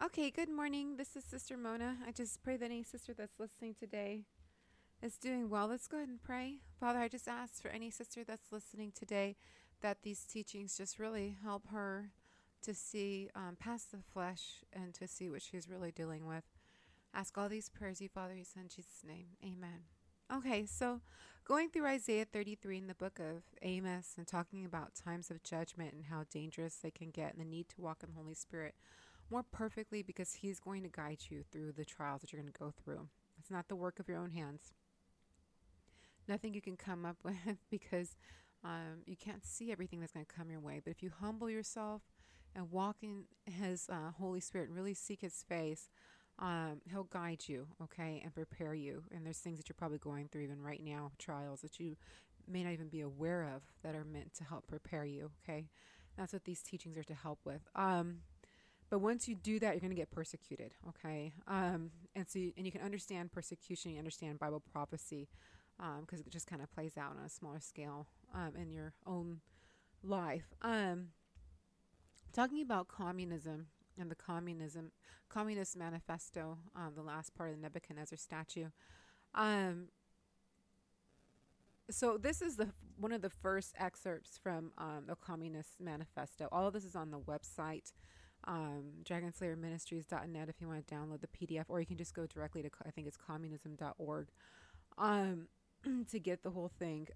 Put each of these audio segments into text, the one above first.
Okay, good morning. This is Sister Mona. I just pray that any sister that's listening today is doing well. Let's go ahead and pray. Father, I just ask for any sister that's listening today that these teachings just really help her to see past the flesh and to see what she's really dealing with. Ask all these prayers, you Father, you Son, in Jesus' name. Amen. Okay, so going through Isaiah 33 in the book of Amos and talking about times of judgment and how dangerous they can get and the need to walk in the Holy Spirit more perfectly because He's going to guide you through the trials that you're going to go through. It's not the work of your own hands. Nothing you can come up with because you can't see everything that's going to come your way. But if you humble yourself and walk in His Holy Spirit and really seek His face, He'll guide you, okay, and prepare you. And there's things that you're probably going through even right now, trials that you may not even be aware of that are meant to help prepare you, okay? That's what these teachings are to help with. But once you do that, you're going to get persecuted, okay? And you can understand persecution, you understand Bible prophecy, because it just kind of plays out on a smaller scale in your own life. Talking about communism and the Communist Manifesto, the last part of the Nebuchadnezzar statue. So this is one of the first excerpts from the Communist Manifesto. All of this is on the website, dragonslayerministries.net, if you want to download the PDF, or you can just go directly to, I think it's communism.org, to get the whole thing.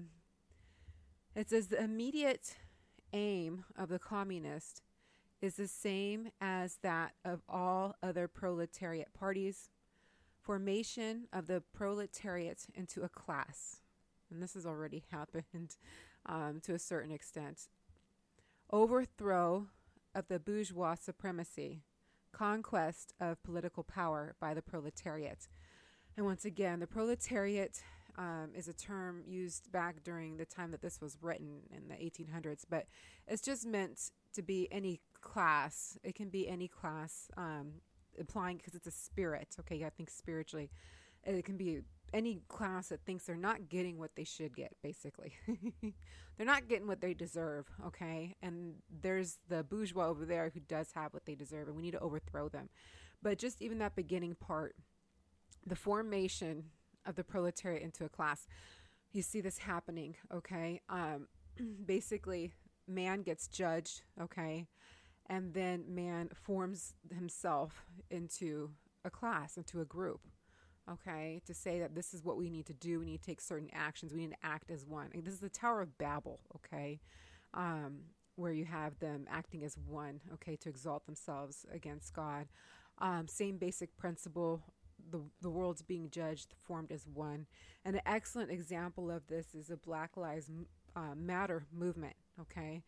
It says the immediate aim of the communist is the same as that of all other proletariat parties: formation of the proletariat into a class. And this has already happened to a certain extent. Overthrow of the bourgeois supremacy, conquest of political power by the proletariat. And once again, the proletariat is a term used back during the time that this was written in the 1800s, but it's just meant to be any class. It can be any class, implying, because it's a spirit, okay, I think spiritually. It can be any class that thinks they're not getting what they should get, basically. They're not getting what they deserve, okay? And there's the bourgeois over there who does have what they deserve, and we need to overthrow them. But just even that beginning part, the formation of the proletariat into a class, you see this happening, okay? Basically, man gets judged, okay? And then man forms himself into a class, into a group. Okay, to say that this is what we need to do. We need to take certain actions. We need to act as one. And this is the Tower of Babel, okay, where you have them acting as one, okay, to exalt themselves against God. Same basic principle. The world's being judged, formed as one. And an excellent example of this is the Black Lives Matter movement, okay.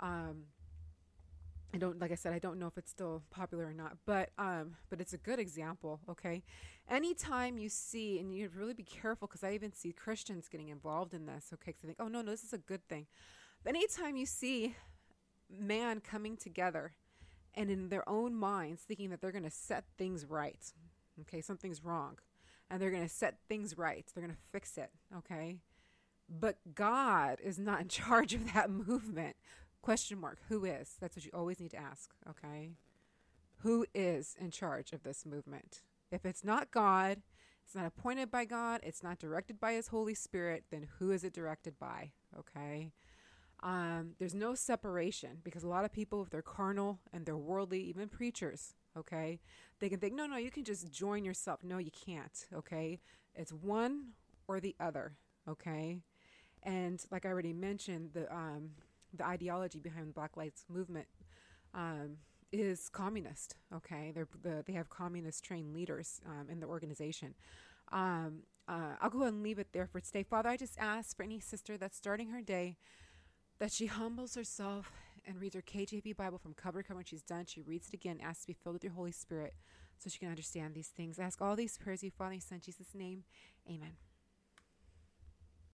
Like I said, I don't know if it's still popular or not, but it's a good example, okay? Anytime you see, and you have to really be careful, because I even see Christians getting involved in this, okay? Because they think, oh, no, this is a good thing. But anytime you see man coming together and in their own minds thinking that they're going to set things right, okay, something's wrong, and they're going to set things right, they're going to fix it, okay? But God is not in charge of that movement. Question mark, who is? That's what you always need to ask, okay? Who is in charge of this movement? If it's not God, it's not appointed by God, it's not directed by His Holy Spirit, then who is it directed by, okay? There's no separation, because a lot of people, if they're carnal and they're worldly, even preachers, okay, they can think, no, you can just join yourself. No, you can't, okay? It's one or the other, okay? And like I already mentioned, the ideology behind the Black Lives Movement is communist, okay? They have communist trained leaders in the organization. I'll go ahead and leave it there for today. Father, I just ask for any sister that's starting her day that she humbles herself and reads her KJV Bible from cover to cover. When she's done, she reads it again, asks to be filled with your Holy Spirit so she can understand these things. I ask all these prayers, you Father, Son, in Jesus' name. Amen.